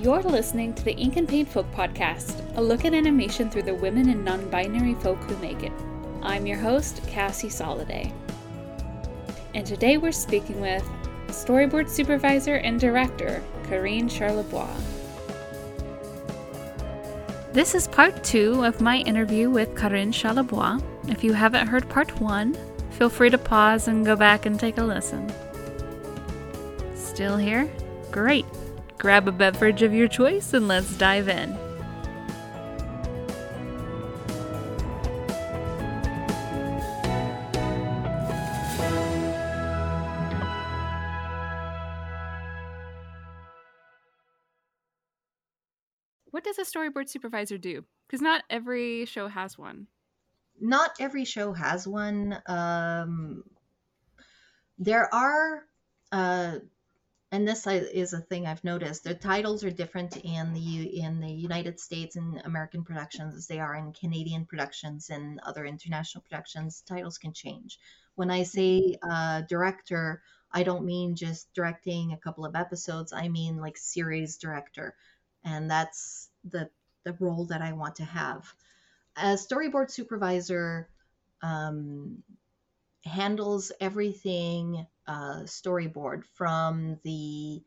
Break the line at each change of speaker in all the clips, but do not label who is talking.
You're listening to the Ink and Paint Folk Podcast, a look at animation through the women and non-binary folk who make it. I'm your host, Cassie Soliday. And today we're speaking with storyboard supervisor and director, Karine Charlebois. This is part 2 of my interview with Karine Charlebois. If you haven't heard part 1, feel free to pause and go back and take a listen. Still here? Great! Grab a beverage of your choice and let's dive in. What does a storyboard supervisor do? Because not every show has one.
Not every show has one. There are, and this is a thing I've noticed. The titles are different in the United States and American productions as they are in Canadian productions and other international productions. Titles can change. When I say director, I don't mean just directing a couple of episodes. I mean like series director, and that's the role that I want to have. A storyboard supervisor handles everything storyboard, from the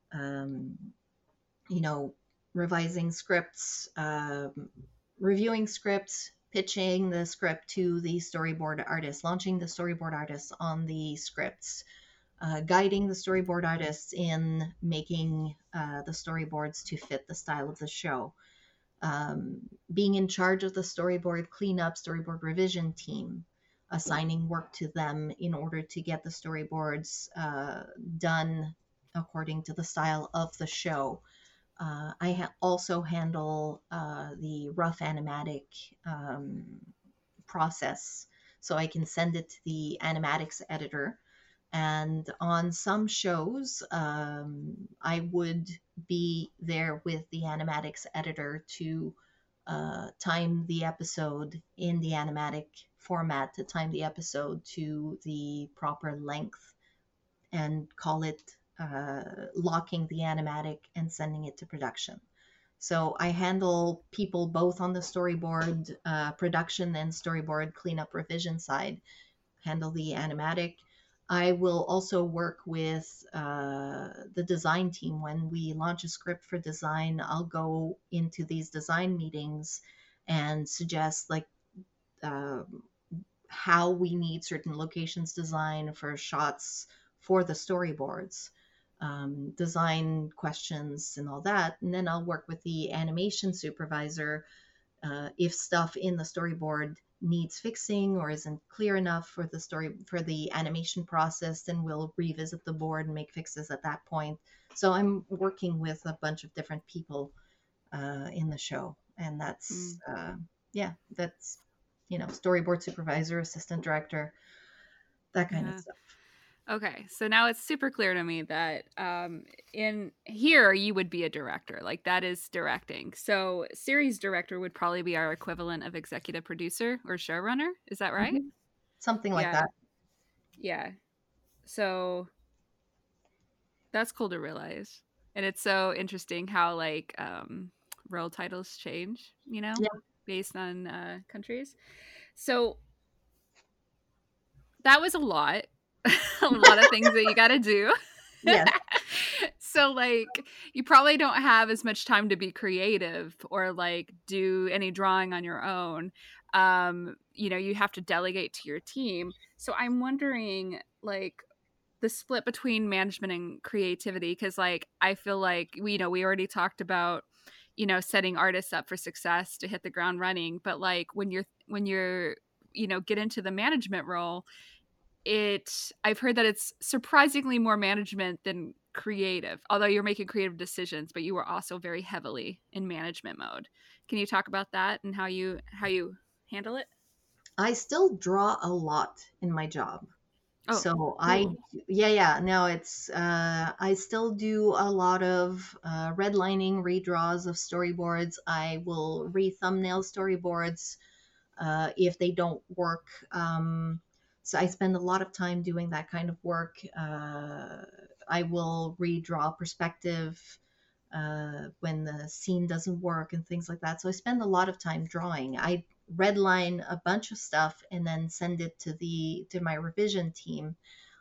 revising scripts, reviewing scripts, pitching the script to the storyboard artist, launching the storyboard artists on the scripts, guiding the storyboard artists in making the storyboards to fit the style of the show, being in charge of the storyboard cleanup, storyboard revision team, assigning work to them in order to get the storyboards done according to the style of the show. I also handle the rough animatic process, so I can send it to the animatics editor. And on some shows, I would be there with the animatics editor to time the episode in the animatic format, to time the episode to the proper length and call it locking the animatic and sending it to production. So I handle people both on the storyboard production and storyboard cleanup revision side, handle the animatic. I will also work with the design team. When we launch a script for design, I'll go into these design meetings and suggest how we need certain locations designed for shots for the storyboards, design questions and all that. And then I'll work with the animation supervisor if stuff in the storyboard needs fixing or isn't clear enough for the animation process, then we'll revisit the board and make fixes at that point. So I'm working with a bunch of different people in the show, and that's that's storyboard supervisor, assistant director, that kind of stuff.
Okay, so now it's super clear to me that in here you would be a director. Like, that is directing. So series director would probably be our equivalent of executive producer or showrunner. Is that right?
Mm-hmm. Something like that.
Yeah. So that's cool to realize. And it's so interesting how role titles change, based on countries. So that was a lot. A lot of things that you got to do.
Yes.
So you probably don't have as much time to be creative or do any drawing on your own. You have to delegate to your team. So I'm wondering the split between management and creativity, because I feel like we already talked about setting artists up for success to hit the ground running, but when you're get into the management role, I've heard that it's surprisingly more management than creative, although you're making creative decisions, but you are also very heavily in management mode. Can you talk about that and how you handle it?
I still draw a lot in my job.
Oh,
so
cool.
I still do a lot of redlining, redraws of storyboards. I will re-thumbnail storyboards if they don't work. So I spend a lot of time doing that kind of work. I will redraw perspective when the scene doesn't work and things like that. So I spend a lot of time drawing. I redline a bunch of stuff and then send it to my revision team.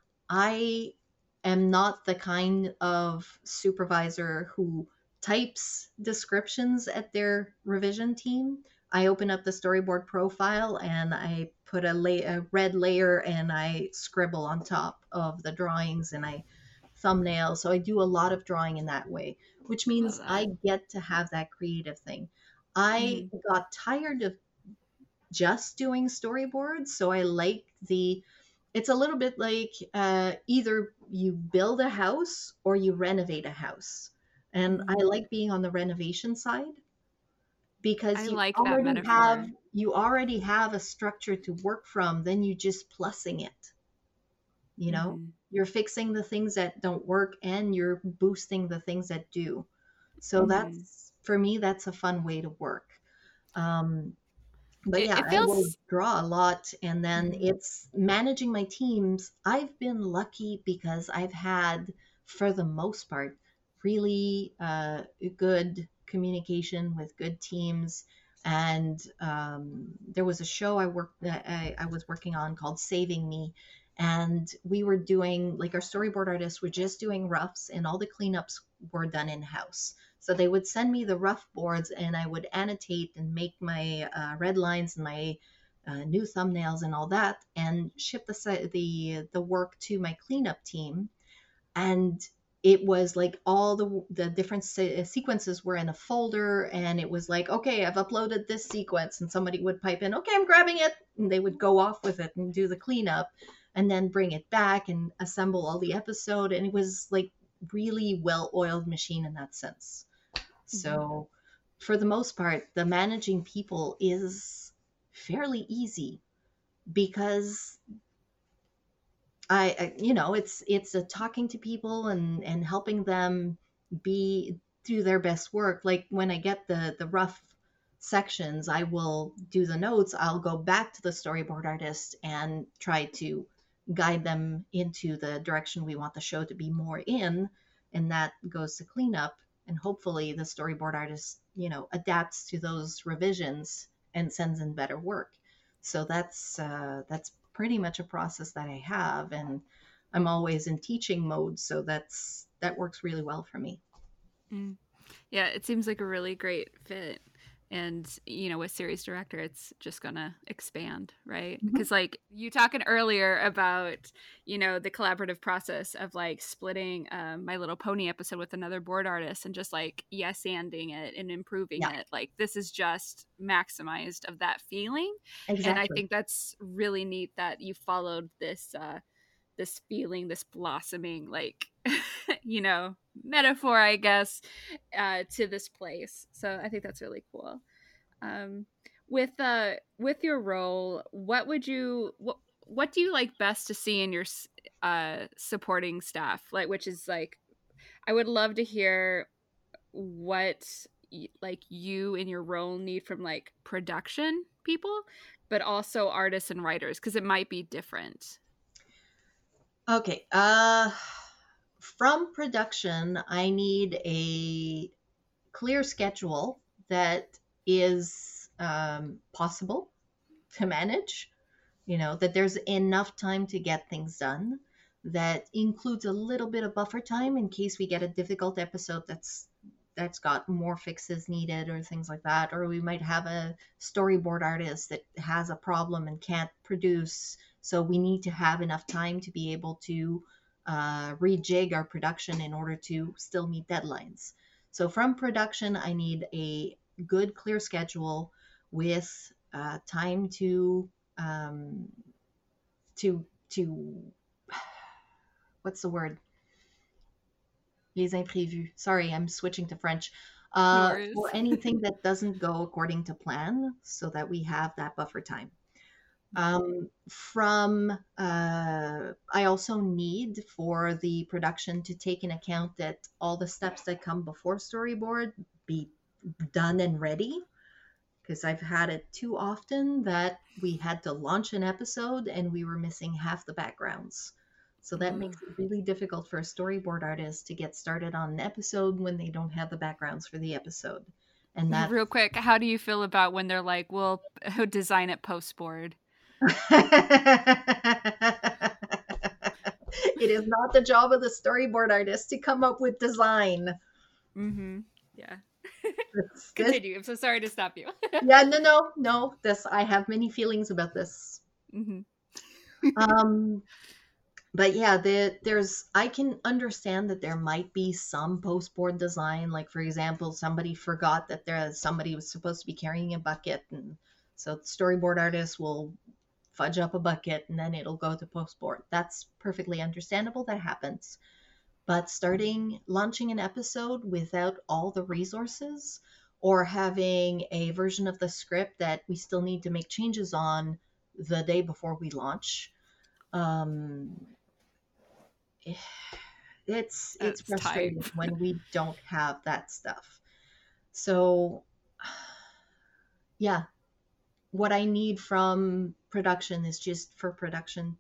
I am not the kind of supervisor who types descriptions at their revision team. I open up the storyboard profile and I put a red layer and I scribble on top of the drawings and I thumbnail. So I do a lot of drawing in that way, which
Love
means I
that.
get to have that creative thing. I
Mhm.
got tired of just doing storyboards, so I like the it's a little bit like either you build a house or you renovate a house. And I
Mhm.
like being on the renovation side because
I like that metaphor.
you already have a structure to work from, then you just plussing it, you know?
Mhm.
You're fixing the things that don't work and you're boosting the things that do. So
Mhm.
that's for me that's a fun way to work. Um, but yeah,
It
I will
feels.
draw a lot. And then
Mhm.
it's managing my teams. I've been lucky because I've had, for the most part, really good communication with good teams. And there was a show I was working on called Saving Me. And we were doing, like, our storyboard artists were just doing roughs, and all the cleanups were done in house. So they would send me the rough boards, and I would annotate and make my red lines and my new thumbnails and all that, and ship the work to my cleanup team. And it was like all the different sequences were in a folder, and it was like, okay, I've uploaded this sequence, and somebody would pipe in, okay, I'm grabbing it, and they would go off with it and do the cleanup, and then bring it back and assemble all the episode, and it was like really well-oiled machine in that sense.
Mhm.
So, for the most part, the managing people is fairly easy because it's a talking to people and helping them be do their best work. Like when I get the rough sections, I will do the notes. I'll go back to the storyboard artist and try to guide them into the direction we want the show to be more in, and that goes to cleanup. And hopefully, the storyboard artist, adapts to those revisions and sends in better work. So that's pretty much a process that I have, and I'm always in teaching mode, so that works really well for me.
Mm. Yeah, it seems like a really great fit. And, with series director, it's just gonna expand, right?
Mhm.
Because, like, you talking earlier about, the collaborative process of like splitting My Little Pony episode with another board artist and just like yes anding it and improving
Yeah,
it. Like, this is just maximized of that feeling. And I
exactly.
think that's really neat that you followed this feeling, this blossoming, like, you know, metaphor, I guess, to this place. So I think that's really cool. Um, with your role, what do you like best to see in your supporting staff? Like, which is like, I would love to hear what like you in your role need from like production people, but also artists and writers because it might be different.
Okay. From production, I need a clear schedule that is possible to manage. That there's enough time to get things done. That includes a little bit of buffer time in case we get a difficult episode that's got more fixes needed or things like that, or we might have a storyboard artist that has a problem and can't produce, so we need to have enough time to be able to rejig our production in order to still meet deadlines. So from production, I need a good clear schedule with time um, to what's the word, les imprévus. Sorry, I'm switching to French.
No
For
worries.
anything that doesn't go according to plan, so that we have that buffer time. I also need for the production to take in account that all the steps that come before storyboard be done and ready, because I've had it too often that we had to launch an episode and we were missing half the backgrounds. So that
Ooh.
makes it really difficult for a storyboard artist to get started on an episode when they don't have the backgrounds for the episode. And that
Real quick, how do you feel about when they're like, "We'll design it post board"?
it is not the job of the storyboard artist to come up with design.
Mm-hmm. Yeah.
This,
Continue. I'm so sorry to stop you.
yeah, no. This I have many feelings about this.
Mm-hmm.
Um, but yeah, there's I can understand that there might be some post-board design, like for example, somebody forgot that somebody was supposed to be carrying a bucket, and so the storyboard artist will fudge up a bucket and then it'll go to post-board. That's perfectly understandable. That happens. But launching an episode without all the resources, or having a version of the script that we still need to make changes on the day before we launch, um, it's
That's tight.
frustrating when we don't have that stuff. So yeah, what I need from production is just for production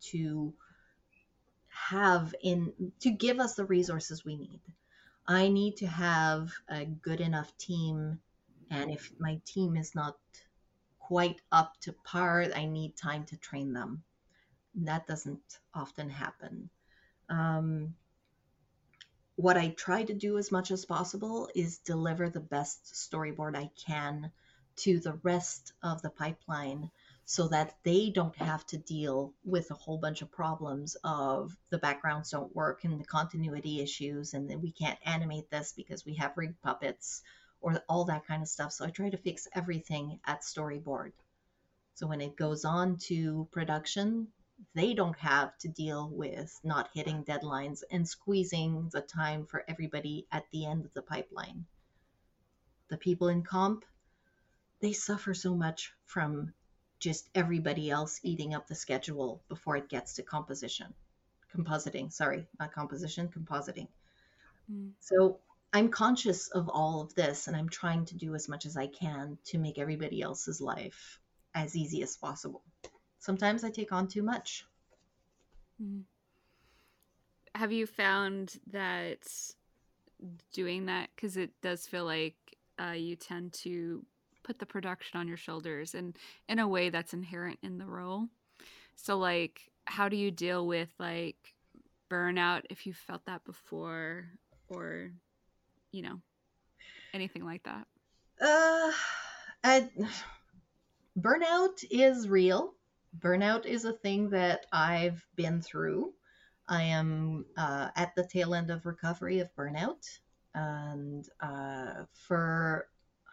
to give us the resources we need. I need to have a good enough team, and if my team is not quite up to par, I need time to train them. That doesn't often happen. Um, what I try to do as much as possible is deliver the best storyboard I can to the rest of the pipeline so that they don't have to deal with a whole bunch of problems of the backgrounds don't work and the continuity issues and then we can't animate this because we have rigged puppets or all that kind of stuff. So I try to fix everything at storyboard. So when it goes on to production, they don't have to deal with not hitting deadlines and squeezing the time for everybody at the end of the pipeline. The people in comp, they suffer so much from just everybody else eating up the schedule before it gets to compositing, sorry, not composition, compositing.
Mm.
So I'm conscious of all of this and I'm trying to do as much as I can to make everybody else's life as easy as possible. Sometimes I take on too much.
Mm. Have you found that doing that, because it does feel like you tend to put the production on your shoulders and in a way that's inherent in the role. So like, how do you deal with like burnout, if you felt that before, or you know, anything like that?
Uh, I, Burnout is real. Burnout is a thing that I've been through. I am at the tail end of recovery of burnout. And for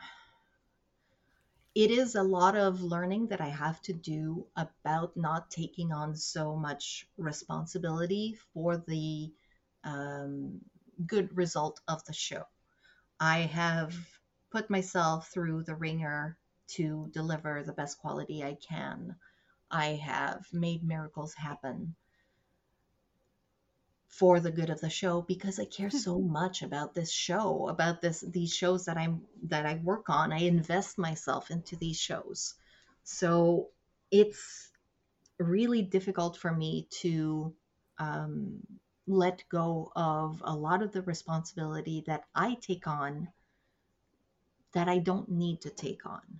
it is a lot of learning that I have to do about not taking on so much responsibility for the um, good result of the show. I have put myself through the ringer to deliver the best quality I can. I have made miracles happen for the good of the show because I care so much about this show, about these shows that I work on. I invest myself into these shows. So it's really difficult for me to um, let go of a lot of the responsibility that I take on that I don't need to take on.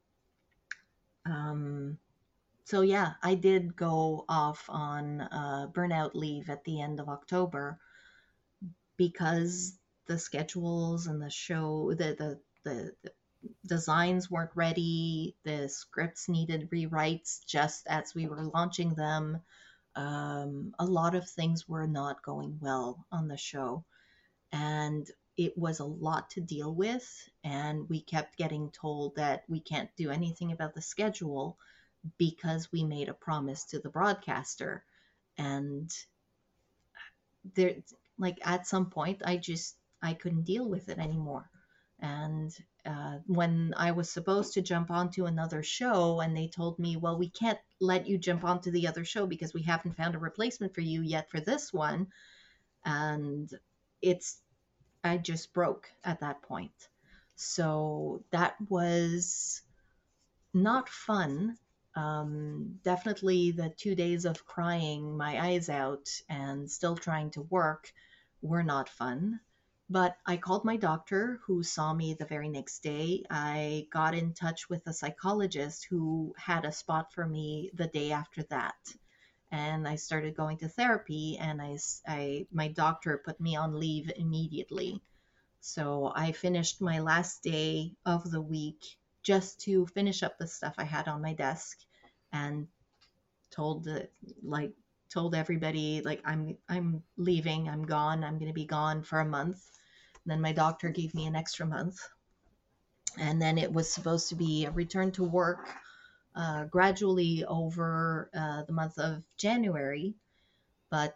Um, so yeah, I did go off on burnout leave at the end of October because the schedules and the show, the designs weren't ready. The scripts needed rewrites just as we were launching them. A lot of things were not going well on the show, and it was a lot to deal with. And we kept getting told that we can't do anything about the schedule because we made a promise to the broadcaster. And there, like at some point, I couldn't deal with it anymore. And when I was supposed to jump onto another show, and they told me, well, we can't let you jump onto the other show because we haven't found a replacement for you yet for this one. And it's I just broke at that point. So that was not fun, Definitely the 2 days of crying my eyes out and still trying to work were not fun. But I called my doctor, who saw me the very next day. I got in touch with a psychologist who had a spot for me the day after that. And I started going to therapy, and my doctor put me on leave immediately. So I finished my last day of the week just to finish up the stuff I had on my desk, and told the like told everybody, like, I'm leaving, I'm gone, I'm going to be gone for a month. And then my doctor gave me an extra month, and then it was supposed to be a return to work gradually over the month of January. But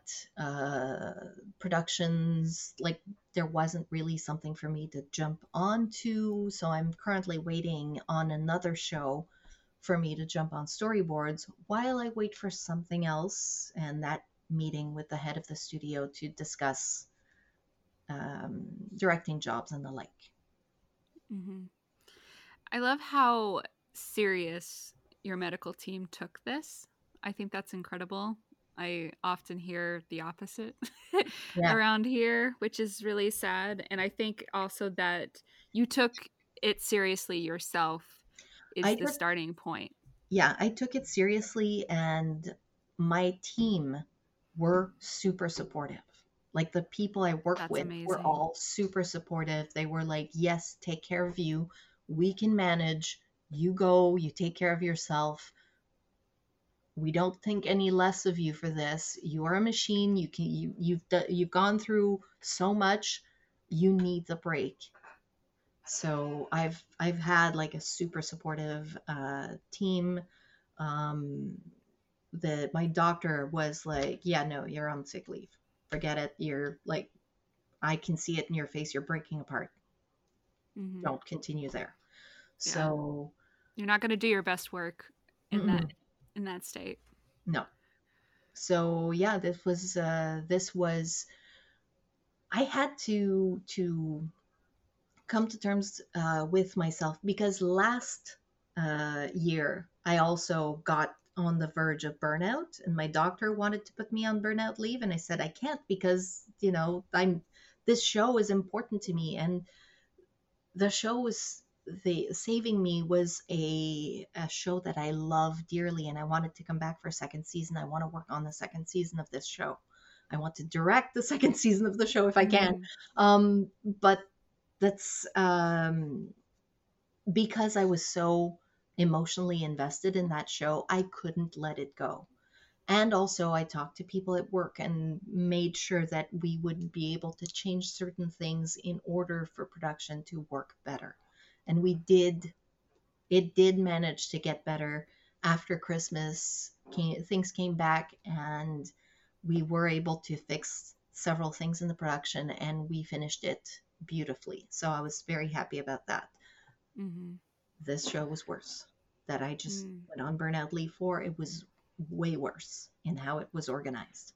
productions, like, there wasn't really something for me to jump onto, so I'm currently waiting on another show for me to jump on storyboards while I wait for something else, and that meeting with the head of the studio to discuss directing jobs and the like.
Mm-hmm. I love how serious your medical team took this. I think that's incredible. I often hear the opposite
Yeah,
around here, which is really sad. And I think also that you took it seriously yourself
I
is the
took
starting point.
yeah, I took it seriously, and my team were super supportive. Like, the people I work
That's
with were
amazing.
all super supportive. They were like, "Yes, take care of you. We can manage. You go, you take care of yourself. We don't think any less of you for this. You are a machine. You've gone through so much. You need the break." So I've had like a super supportive team. Um, my doctor was like, "Yeah, no, you're on sick leave. Forget it. You're like, I can see it in your face. You're breaking apart.
Hmm.
Don't continue there."
Yeah,
So,
you're not going to do your best work in that
mm-mm,
state.
no. So yeah, this was I had to come to terms with myself, because last year I also got on the verge of burnout, and my doctor wanted to put me on burnout leave, and I said I can't, because I'm this show is important to me, and the show was the Saving Me was a show that I love dearly, and I wanted to come back for a second season. I want to work on the second season of this show. I want to direct the second season of the show if I can.
Mm-hmm.
But that's because I was so emotionally invested in that show, I couldn't let it go. And also, I talked to people at work and made sure that we would be able to change certain things in order for production to work better. And we did, it did manage to get better after Christmas. Things came back, and we were able to fix several things in the production, and we finished it beautifully. So I was very happy about that.
Mm-hmm.
This show was worse. That I just
Mm.
went on burnout leave for. It was way worse in how it was organized.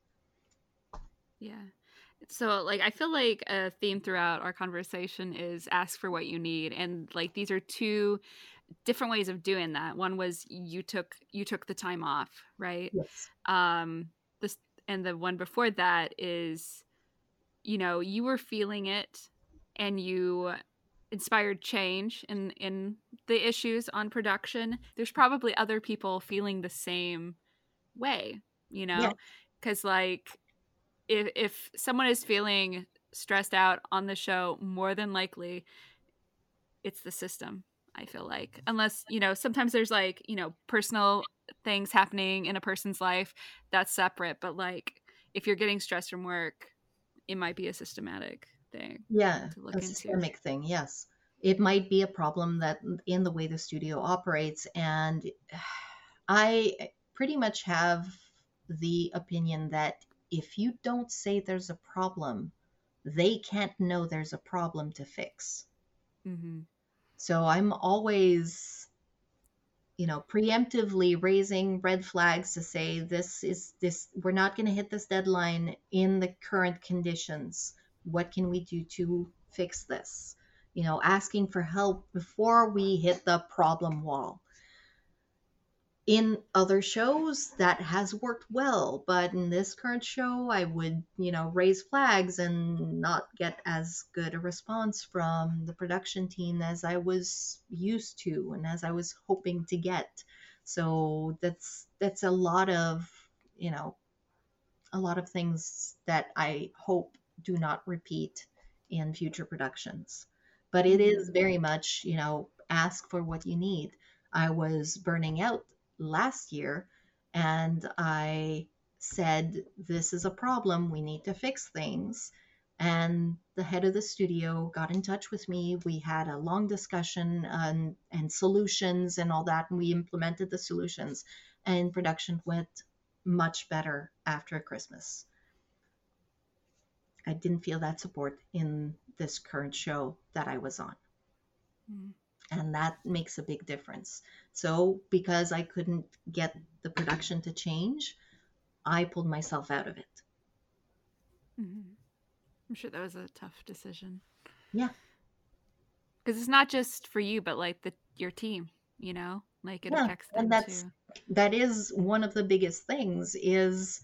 Yeah. So, like, I feel like a theme throughout our conversation is ask for what you need, and like these are two different ways of doing that. One was you took the time off, right?
Yes.
This and the one before that is, you were feeling it, and you inspired change in the issues on production. There's probably other people feeling the same way, you
Yeah.
know, because like if someone is feeling stressed out on the show, more than likely it's the system. I feel like, unless sometimes there's like personal things happening in a person's life, that's separate. But like if you're getting stressed from work, it might be a systematic thing
Yeah.
to
A
look into.
systemic thing. Yes. It might be a problem that in the way the studio operates. And I pretty much have the opinion that if you don't say there's a problem, they can't know there's a problem to fix.
Mm-hmm.
So I'm always, preemptively raising red flags to say, we're not going to hit this deadline in the current conditions. What can we do to fix this? Asking for help before we hit the problem wall. in other shows that has worked well, but in this current show I would, raise flags and not get as good a response from the production team as I was used to and as I was hoping to get. So that's you know a lot of things that I hope do not repeat in future productions. But it
Mm-hmm.
is very much, ask for what you need. I was burning out last year and I said, this is a problem. We need to fix things. And the head of the studio got in touch with me. We had a long discussion and solutions and all that, and we implemented the solutions. And production went much better after Christmas. I didn't feel that support in this current show that I was on.
Mm-hmm.
And that makes a big difference. So, because I couldn't get the production to change, I pulled myself out of it.
Mm-hmm. I'm sure that was a tough decision
Yeah.
because it's not just for you, but like your team. Like it
Yeah.
affects
And
them too.
that is one of the biggest things is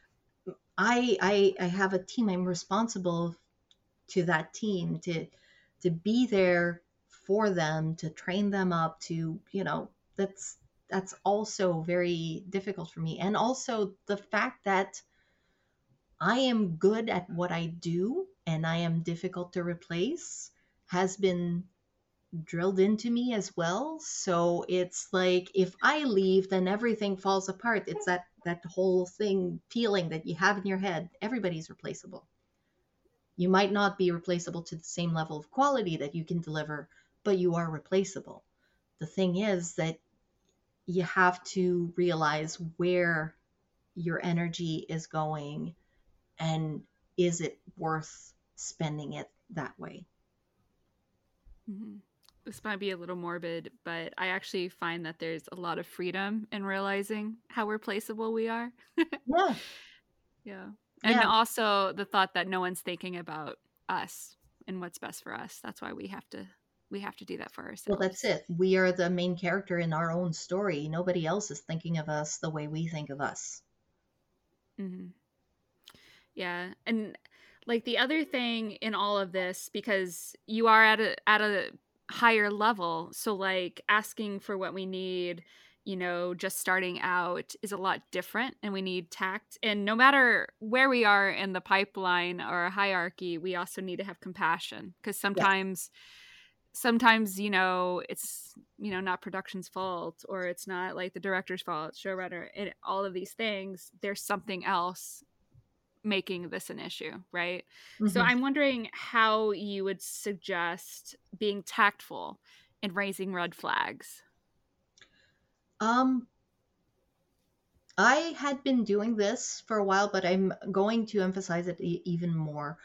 I have a team. I'm responsible to that team to be there for them, to train them up, to that's also very difficult for me. And also the fact that I am good at what I do and I am difficult to replace has been drilled into me as well. So it's like if I leave, then everything falls apart. It's that whole thing feeling that you have in your head. Everybody's replaceable. You might not be replaceable to the same level of quality that you can deliver, but you are replaceable. The thing is that you have to realize where your energy is going and is it worth spending it that way?
Mm-hmm. This might be a little morbid, but I actually find that there's a lot of freedom in realizing how replaceable we are.
Yeah.
Yeah. And
Yeah.
also the thought that no one's thinking about us and what's best for us. That's why we have to do that for
Well, that's
ourselves.
it. We are the main character in our own story. Nobody else is thinking of us the way we think of us.
Hmm. Yeah. And like the other thing in all of this, because you are at a higher level, so like asking for what we need, just starting out is a lot different and we need tact. And no matter where we are in the pipeline or hierarchy, we also need to have compassion because
Yes.
sometimes it's not production's fault or it's not like the director's fault, showrunner, and all of these things, there's something else making this an issue, right? So
Hmm.
I'm wondering how you would suggest being tactful and raising red flags.
Um, I had been doing this for a while, but I'm going to emphasize it even more.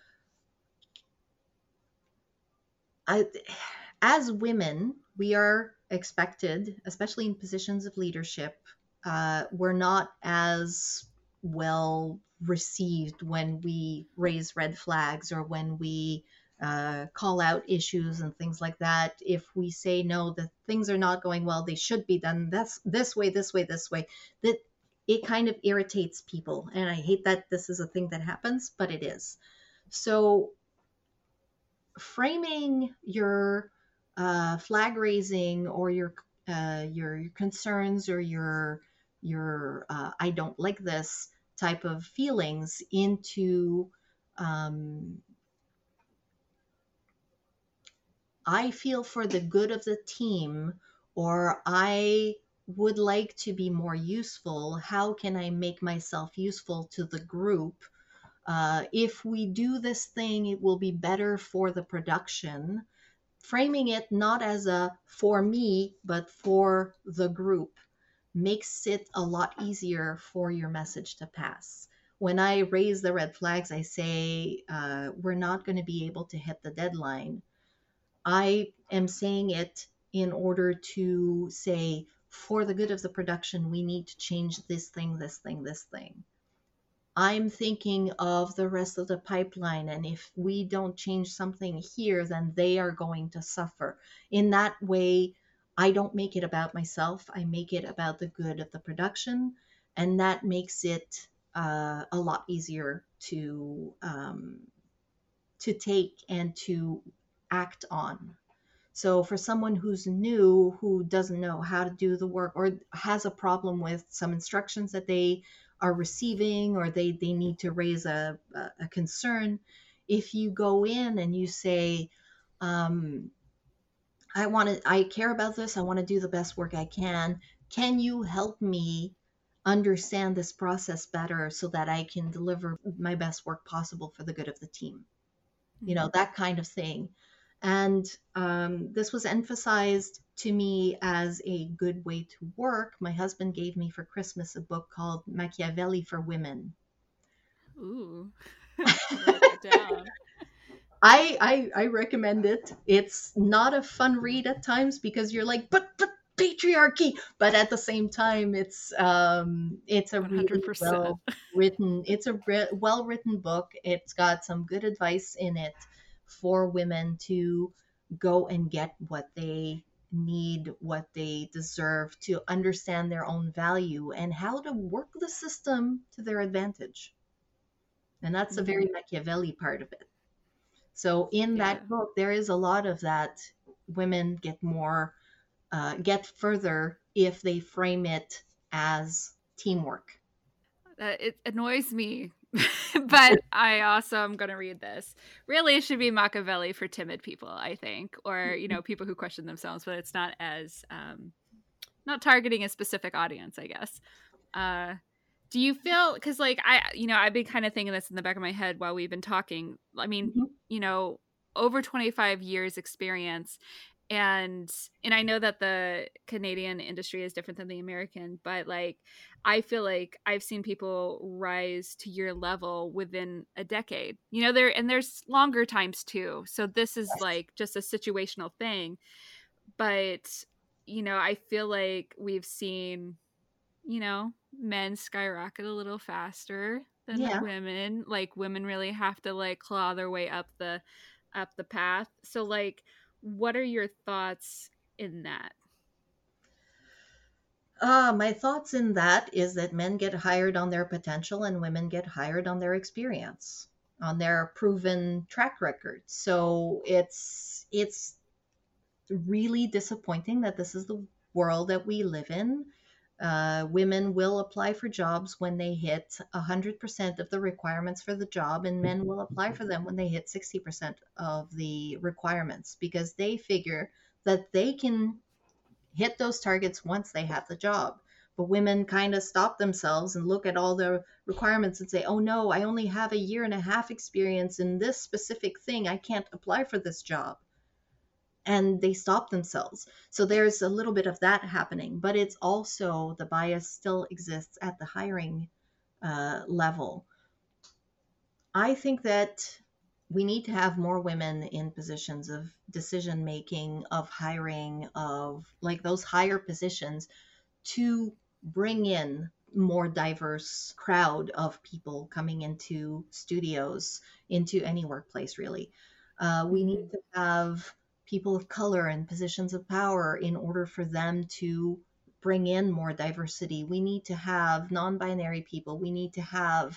I, as women, we are expected, especially in positions of leadership, we're not as well received when we raise red flags or when we call out issues and things like that. If we say no, that things are not going well, they should be done this way, this way, this way, that it kind of irritates people. And I hate that this is a thing that happens, but it is. So framing your flag raising or your concerns or your I don't like this type of feelings into um, I feel for the good of the team, or I would like to be more useful. How can I make myself useful to the group? If we do this thing, it will be better for the production. Framing it not as a for me, but for the group makes it a lot easier for your message to pass. When I raise the red flags, I say, we're not going to be able to hit the deadline. I am saying it in order to say, for the good of the production, we need to change this thing, this thing, this thing. I'm thinking of the rest of the pipeline, and if we don't change something here, then they are going to suffer. In that way, I don't make it about myself. I make it about the good of the production, and that makes it a lot easier to take and to act on. So for someone who's new, who doesn't know how to do the work or has a problem with some instructions that they are receiving, or they need to raise a concern, if you go in and you say, um, I care about this, I want to do the best work I can you help me understand this process better so that I can deliver my best work possible for the good of the team? That kind of thing. And this was emphasized to me as a good way to work. My husband gave me for Christmas a book called Machiavelli for Women.
Ooh. I'll write that down.
I recommend it. It's not a fun read at times because you're like, but patriarchy. But at the same time, it's a really
100%.
well written book. It's got some good advice in it for women to go and get what they need, what they deserve, to understand their own value and how to work the system to their advantage. And that's a very
Mhm.
Machiavelli part of it. So in
Yeah.
that book, there is a lot of that. Women get further if they frame it as teamwork.
It annoys me, but I also am going to read this. Really, it should be Machiavelli for timid people, I think, or people who question themselves, but it's not as not targeting a specific audience, I guess. Uh, do you feel, because like I've been kind of thinking this in the back of my head while we've been talking. I mean,
Mhm.
you know, over 25 years experience, and I know that the Canadian industry is different than the American, but like I feel like I've seen people rise to your level within a decade. There's longer times too. So this is
Yes.
like just a situational thing, but I feel like we've seen men skyrocket a little faster than
Yeah.
women. Like women really have to like claw their way up the path. So like what are your thoughts in that?
My thoughts in that is that men get hired on their potential and women get hired on their experience, on their proven track record. So it's really disappointing that this is the world that we live in. Women will apply for jobs when they hit 100% of the requirements for the job, and men will apply for them when they hit 60% of the requirements because they figure that they can hit those targets once they have the job. But women kind of stop themselves and look at all the requirements and say, oh no, I only have a year and a half experience in this specific thing. I can't apply for this job, and they stop themselves. So there's a little bit of that happening, but it's also the bias still exists at the hiring level. I think that we need to have more women in positions of decision making, of hiring, of like those higher positions to bring in more diverse crowd of people coming into studios, into any workplace really. We need
Mm-hmm.
to have people of color in positions of power in order for them to bring in more diversity. We need to have non-binary people. We need to have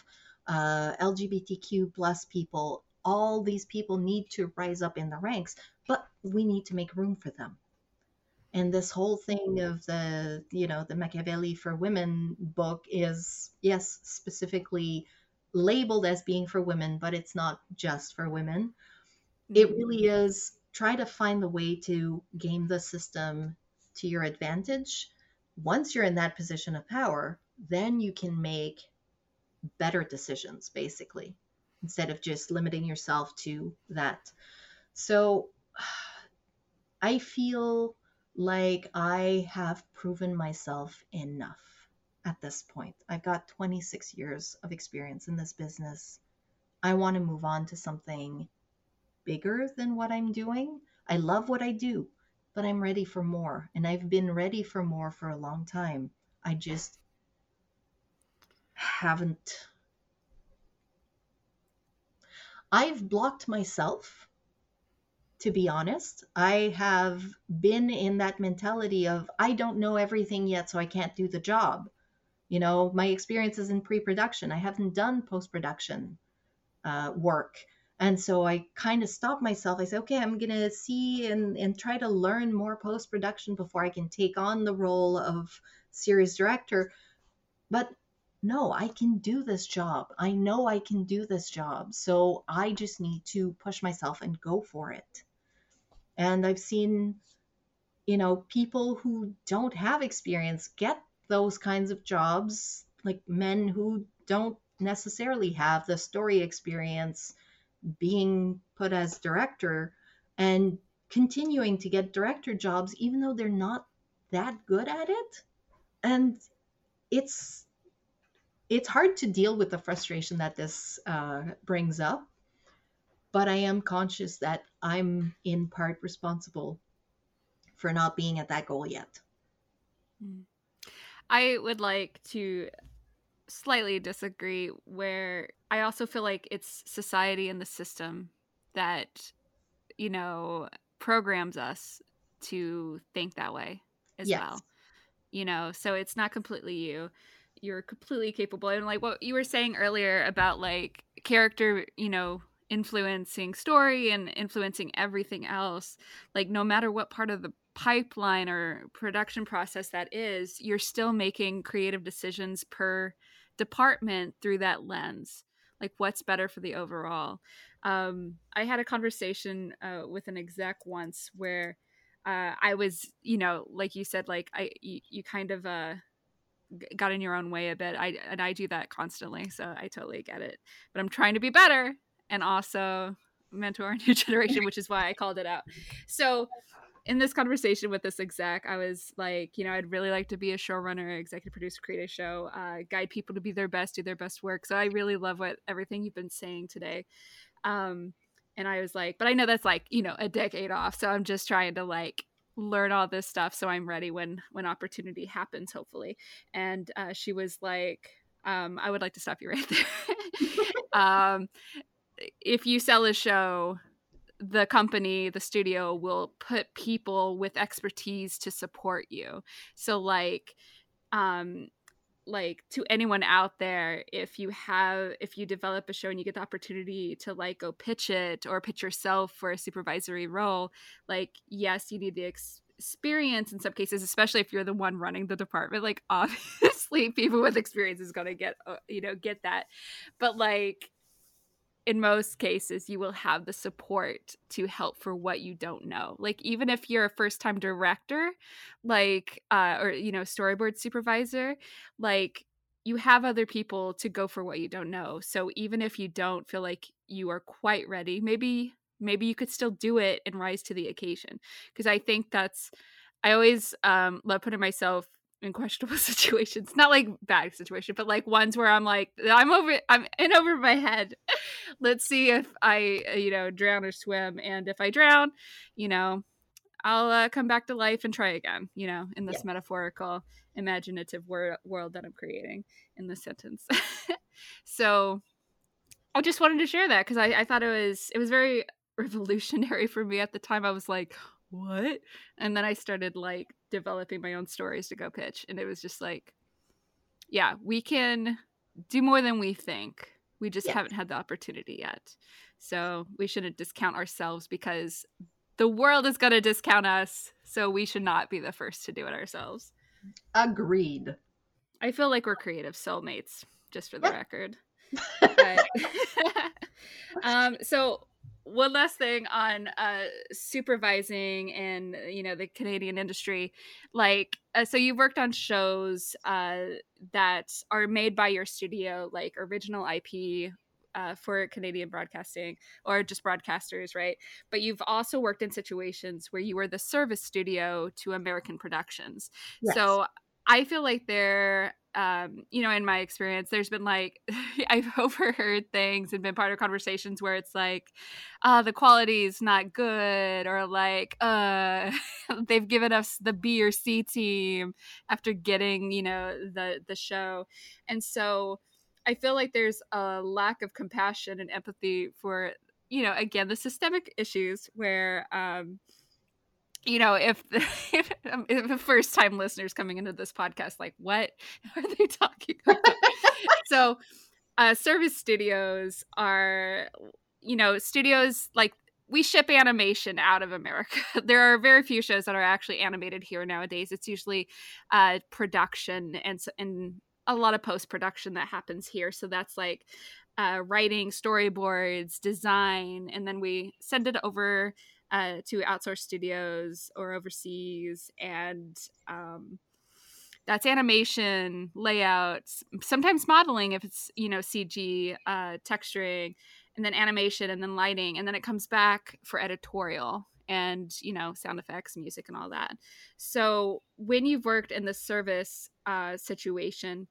LGBTQ plus people. All these people need to rise up in the ranks, but we need to make room for them. And this whole thing of the Machiavelli for Women book is, yes, specifically labeled as being for women, but it's not just for women. It
Mm-hmm.
really is try to find the way to game the system to your advantage. Once you're in that position of power, then you can make better decisions, basically, instead of just limiting yourself to that. So I feel like I have proven myself enough at this point. I've got 26 years of experience in this business. I want to move on to something bigger than what I'm doing. I love what I do, but I'm ready for more. And I've been ready for more for a long time. I just haven't. I've blocked myself to be honest. I have been in that mentality of I don't know everything yet, so I can't do the job. You know, my experience is in pre-production. I haven't done post-production work. And so I kind of stopped myself. I said, okay, I'm going to see and try to learn more post production before I can take on the role of series director. But no, I can do this job. I know I can do this job. So I just need to push myself and go for it. And I've seen, you know, people who don't have experience get those kinds of jobs, like men who don't necessarily have the story experience being put as director and continuing to get director jobs even though they're not that good at it. And it's it's hard to deal with the frustration that this brings up, but I am conscious that I'm in part responsible for not being at that goal yet.
I would like to slightly disagree, where I also feel like it's society and the system that, you know, programs us to think that way as
Yes.
well. You know, so it's not completely you. You're completely capable. And like what you were saying earlier about like character, you know, influencing story and influencing everything else, like no matter what part of the pipeline or production process that is, you're still making creative decisions per department through that lens, like what's better for the overall. I had a conversation with an exec once where I was, you know, like you said, like you kind of got in your own way a bit. I do that constantly, so I totally get it. But I'm trying to be better and also mentor a new generation, which is why I called it out. So in this conversation with this exec, I was like, you know, I'd really like to be a showrunner, executive producer, create a show, guide people to be their best, do their best work. So I really love what everything you've been saying today. And I was like, but I know that's like, you know, a decade off. So I'm just trying to like learn all this stuff so I'm ready when opportunity happens, hopefully. And she was like, I would like to stop you right there. If you sell a show, the company, the studio will put people with expertise to support you. So um like to anyone out there, if you develop a show and you get the opportunity to like go pitch it or pitch yourself for a supervisory role, like yes, you need the experience in some cases, especially if you're the one running the department. Like obviously people with experience is going to get get that, but like in most cases you will have the support to help for what you don't know. Like even if you're a first time director, like or you know, storyboard supervisor, like you have other people to go for what you don't know. So even if you don't feel like you are quite ready, maybe you could still do it and rise to the occasion. Because I think that's, I always love putting myself in questionable situations, not like bad situation, but like ones where I'm like, I'm in over my head. Let's see if I you know, drown or swim, and if I drown, you know, I'll come back to life and try again, you know, in
Yeah.
this metaphorical imaginative world that I'm creating in this sentence. So I just wanted to share that because I thought it was very revolutionary for me at the time. I was like, what? And then I started like developing my own stories to go pitch, and it was just like, yeah, we can do more than we think. We just
Yes.
haven't had the opportunity yet. So we shouldn't discount ourselves because the world is going to discount us. So we should not be the first to do it ourselves.
Agreed.
I feel like we're creative soulmates, just for the
Yeah.
record. But so one last thing on supervising and you know, the Canadian industry, like so you've worked on shows that are made by your studio, like original IP for Canadian broadcasting or just broadcasters, right? But you've also worked in situations where you were the service studio to American productions.
Yes.
So I feel like there, you know, in my experience, there's been like, I've overheard things and been part of conversations where it's like, the quality is not good, or like, they've given us the B or C team after getting, you know, the show. And so I feel like there's a lack of compassion and empathy for again, the systemic issues where, if if the first time listeners coming into this podcast, like, what are they talking about? So, service studios are, studios like we ship animation out of America. There are very few shows that are actually animated here nowadays. It's usually production and a lot of post production that happens here. So that's like writing, storyboards, design, and then we send it over to outsourced studios or overseas, and that's animation, layouts, sometimes modeling if it's CG, texturing, and then animation, and then lighting, and then it comes back for editorial and sound effects, music, and all that. So when you've worked in the service situation,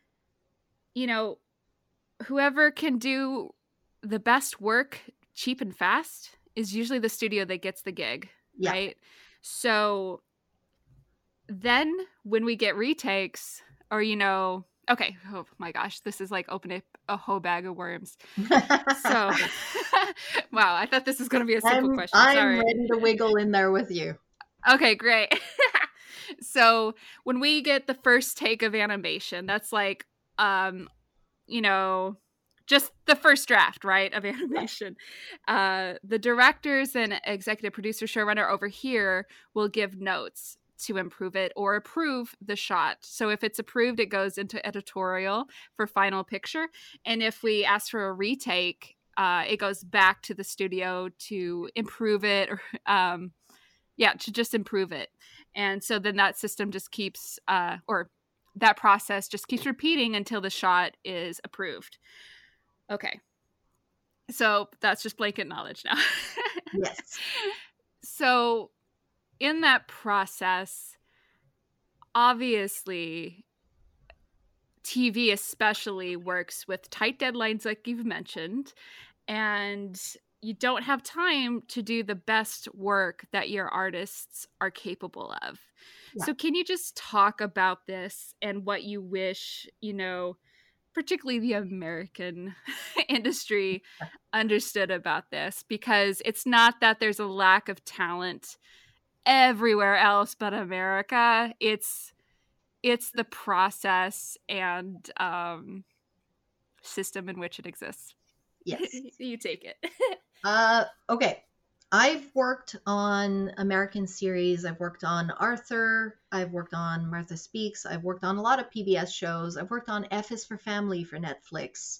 whoever can do the best work cheap and fast is usually the studio that gets the gig,
Yeah.
right? So then when we get retakes or, okay, oh my gosh, this is like opening a whole bag of worms. So, wow, I thought this was going to be a simple question. Sorry.
I'm ready to wiggle in there with you.
Okay, great. So when we get the first take of animation, that's like, just the first draft, right, of animation. The directors and executive producer, showrunner over here will give notes to improve it or approve the shot. So if it's approved, it goes into editorial for final picture. And if we ask for a retake, it goes back to the studio to improve it or, to just improve it. And so then that system just keeps, or that process just keeps repeating until the shot is approved. Okay. So that's just blanket knowledge now.
Yes.
So in that process, obviously, TV especially works with tight deadlines, like you've mentioned, and you don't have time to do the best work that your artists are capable of. Yeah. So can you just talk about this and what you wish, particularly the American industry understood about this? Because it's not that there's a lack of talent everywhere else but America. It's the process and system in which it exists.
Yes.
You take it.
Okay. I've worked on American series. I've worked on Arthur. I've worked on Martha Speaks. I've worked on a lot of PBS shows. I've worked on F is for Family for Netflix.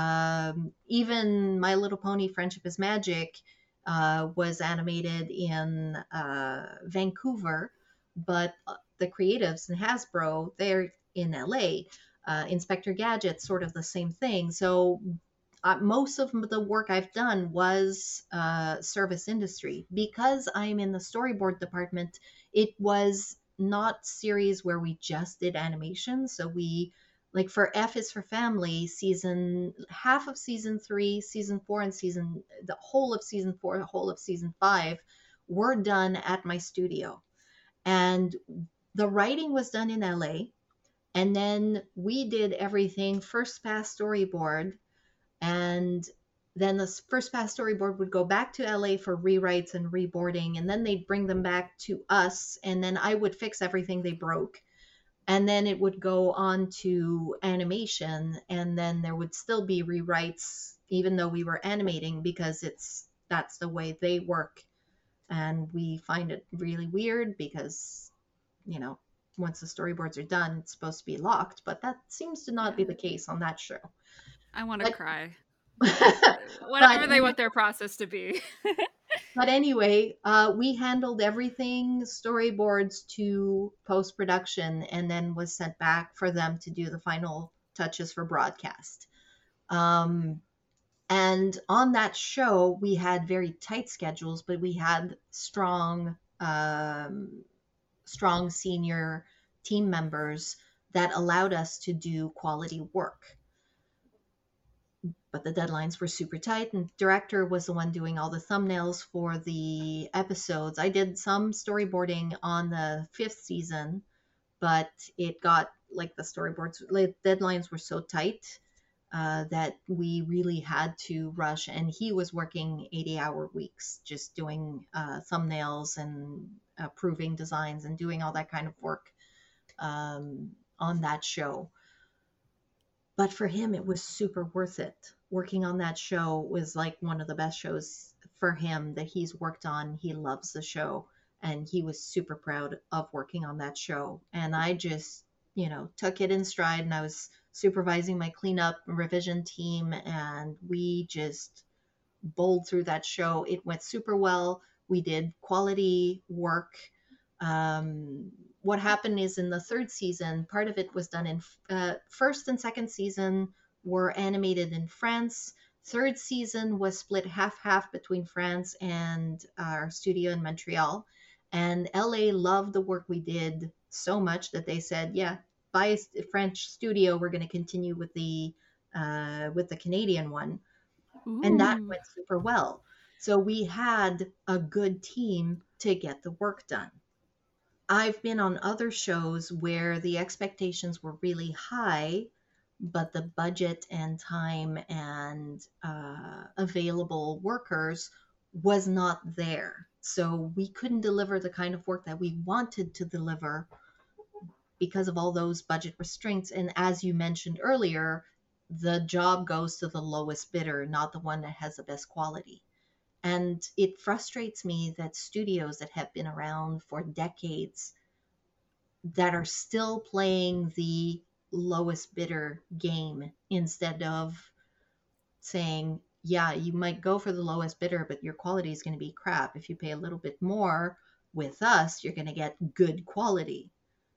Even My Little Pony Friendship is Magic was animated in Vancouver, but the creatives in Hasbro, they're in LA. Inspector Gadget, sort of the same thing. So most of the work I've done was service industry. Because I'm in the storyboard department, it was not series where we just did animation. So we, like for F is for Family, half of season 3, season 4, and the whole of season 4, the whole of season 5 were done at my studio. And the writing was done in LA. And then we did everything first pass storyboard. And then the first pass storyboard would go back to LA for rewrites and reboarding, and then they'd bring them back to us, and then I would fix everything they broke. And then it would go on to animation, and then there would still be rewrites, even though we were animating, because that's the way they work. And we find it really weird because, once the storyboards are done, it's supposed to be locked, but that seems to not be the case on that show.
I want to cry. Whatever they want their process to be.
But anyway, we handled everything, storyboards to post-production, and then was sent back for them to do the final touches for broadcast. And on that show, we had very tight schedules, but we had strong senior team members that allowed us to do quality work. But the deadlines were super tight, and director was the one doing all the thumbnails for the episodes. I did some storyboarding on the 5th season, but it got, like, the storyboards, deadlines were so tight that we really had to rush. And he was working 80-hour weeks, just doing thumbnails and proving designs and doing all that kind of work on that show. But for him, it was super worth it. Working on that show was like one of the best shows for him that he's worked on. He loves the show, and he was super proud of working on that show. And I just, took it in stride, and I was supervising my cleanup and revision team, and we just bowled through that show. It went super well. We did quality work. What happened is in the third season, part of it was done in first and second season were animated in France. Third season was split half half between France and our studio in Montreal. And LA loved the work we did so much that they said, "Yeah, buy a French studio. We're going to continue with the Canadian one." And that
Ooh.
went super well. So we had a good team to get the work done. I've been on other shows where the expectations were really high, but the budget and time and available workers was not there. So we couldn't deliver the kind of work that we wanted to deliver because of all those budget restraints. And as you mentioned earlier, the job goes to the lowest bidder, not the one that has the best quality. And it frustrates me that studios that have been around for decades that are still playing the lowest bidder game instead of saying, yeah, you might go for the lowest bidder, but your quality is going to be crap. If you pay a little bit more with us, you're going to get good quality.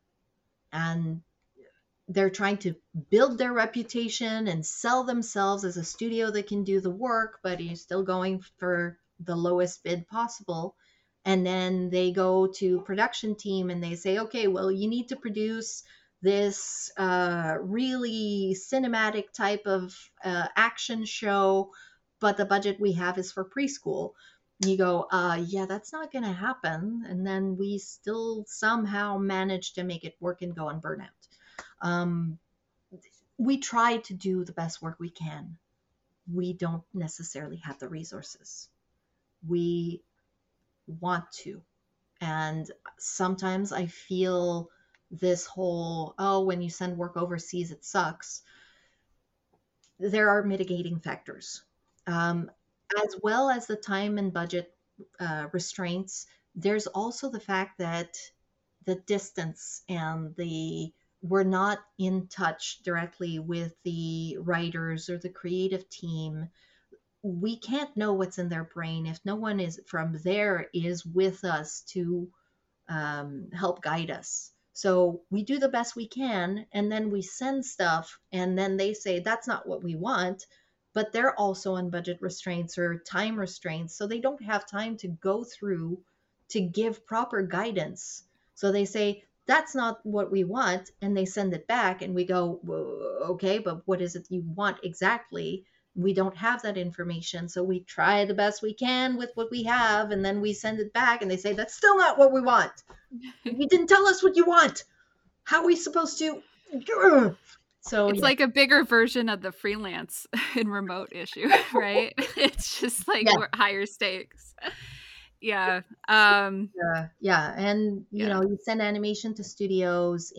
And they're trying to build their reputation and sell themselves as a studio that can do the work, but you're still going for the lowest bid possible. And then they go to production team and they say, okay, well, you need to produce this really cinematic type of action show, but the budget we have is for preschool. You go, yeah, that's not going to happen. And then we still somehow manage to make it work and go on burnout. Um, we try to do the best work we can. We don't necessarily have the resources. We want to. And sometimes I feel this whole, oh, when you send work overseas, it sucks. There are mitigating factors. As well as the time and budget restraints, there's also the fact that the distance and we're not in touch directly with the writers or the creative team. We can't know what's in their brain if no one is from there is with us to help guide us. So we do the best we can, and then we send stuff, and then they say that's not what we want, but they're also on budget restraints or time restraints, so they don't have time to go through to give proper guidance. So they say that's not what we want, and they send it back, and we go, okay, but what is it you want exactly? We don't have that information, so we try the best we can with what we have, and then we send it back and they say that's still not what we want. You didn't tell us what you want. How are we supposed to? So
It's
yeah.
like a bigger version of the freelance and remote issue, right? It's just like
Yeah.
higher stakes. Yeah.
Yeah, and
Yeah.
you send animation to studios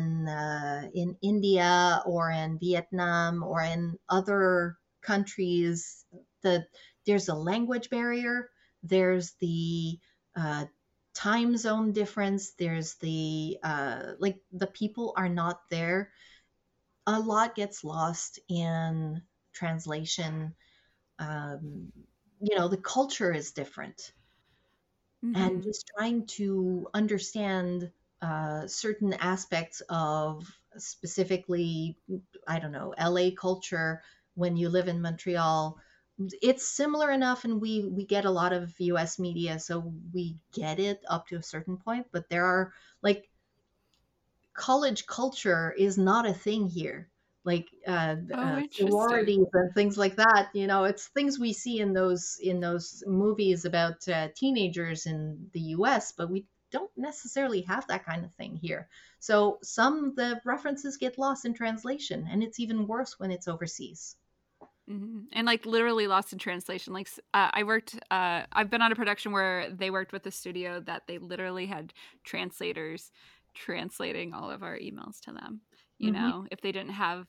in India or in Vietnam or in other countries. There's a language barrier. There's the uh, time zone difference. There's the like the people are not there. A lot gets lost in translation. Um, the culture is different, and
Mm-hmm.
just trying to understand certain aspects of specifically, I don't know, LA culture when you live in Montreal. It's similar enough, and we get a lot of US media, so we get it up to a certain point, but there are like college culture is not a thing here. Like
Oh, interesting.
sororities and things like that. It's things we see in those movies about teenagers in the U.S., but we don't necessarily have that kind of thing here. So some of the references get lost in translation, and it's even worse when it's overseas.
And like literally lost in translation. Like I've been on a production where they worked with a studio that they literally had translators translating all of our emails to them,
Hmm.
if they didn't have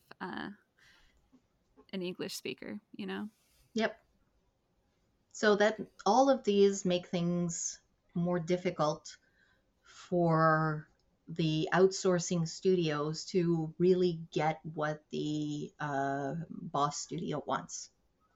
an English speaker.
Yep. So that all of these make things more difficult for the outsourcing studios to really get what the boss studio wants.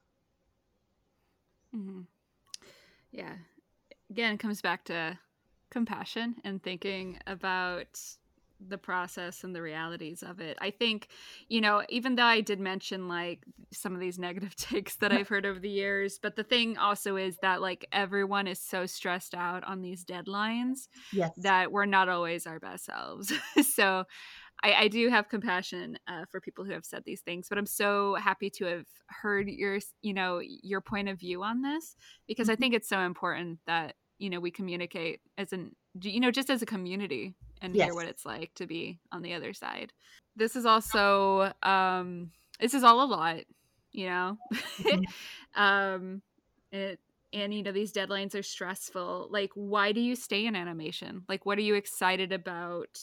Hmm. Yeah. Again, it comes back to compassion and thinking about the process and the realities of it. I think, even though I did mention like some of these negative takes that I've heard over the years, but the thing also is that like everyone is so stressed out on these deadlines
Yes.
that we're not always our best selves. So I do have compassion for people who have said these things, but I'm so happy to have heard your point of view on this, because I
Mhm.
think it's so important that we communicate just as a community and hear
Yes.
what it's like to be on the other side. This is also this is all a lot, you know.
Mhm.
um, it and these deadlines are stressful. Like, why do you stay in animation? Like, what are you excited about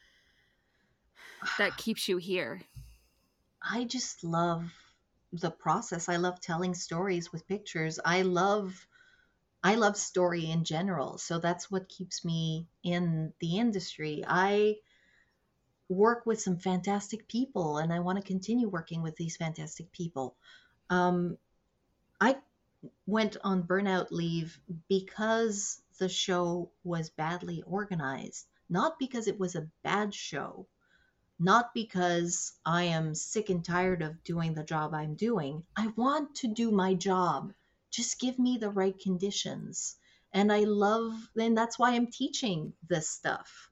that keeps you here?
I just love the process. I love telling stories with pictures. I love story in general. So that's what keeps me in the industry. I work with some fantastic people and I want to continue working with these fantastic people. Um, I went on burnout leave because the show was badly organized, not because it was a bad show, not because I am sick and tired of doing the job I'm doing. I want to do my job. Just give me the right conditions. And that's why I'm teaching this stuff.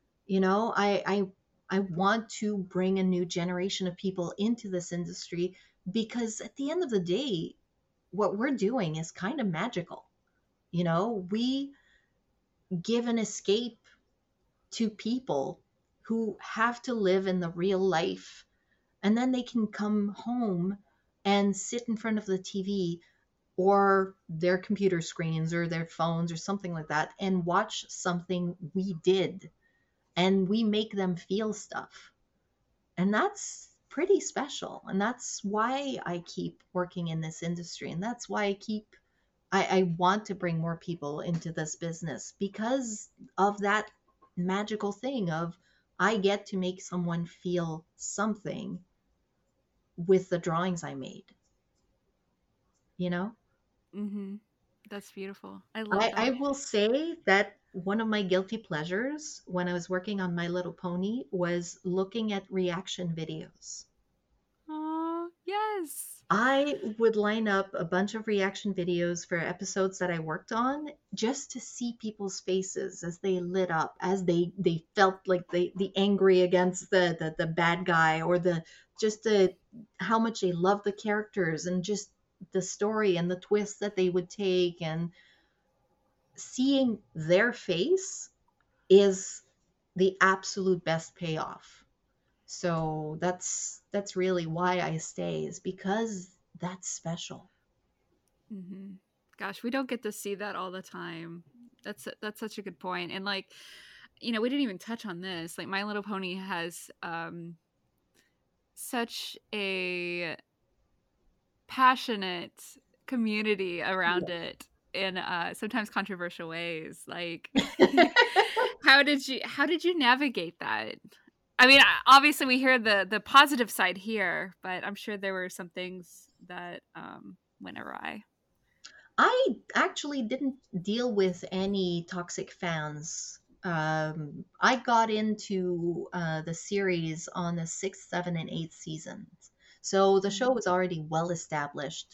I want to bring a new generation of people into this industry because at the end of the day, what we're doing is kind of magical. We give an escape to people who have to live in the real life, and then they can come home and sit in front of the TV or their computer screens or their phones or something like that and watch something we did, and we make them feel stuff. And that's pretty special. And that's why I keep working in this industry. And that's why I want to bring more people into this business because of that magical thing of I get to make someone feel something with the drawings I made, you know?
Mm-hmm. That's beautiful. I love
I
that.
will say that one of my guilty pleasures when I was working on My Little Pony was looking at reaction videos.
Oh, yes.
I would line up a bunch of reaction videos for episodes that I worked on just to see people's faces as they lit up, as they felt like the angry against the bad guy, or the just the how much they love the characters and just the story and the twists that they would take, and seeing their face is the absolute best payoff. So that's really why I stay, is because that's special.
Mm-hmm. Gosh, we don't get to see that all the time. That's such a good point. And like, we didn't even touch on this. Like, My Little Pony has such a passionate community around it in sometimes controversial ways. Like, how did you navigate that? I mean, obviously we hear the positive side here, but I'm sure there were some things that went awry.
I actually didn't deal with any toxic fans. I got into the series on the sixth, seventh, and eighth seasons, so the show
Mm-hmm.
was already well established.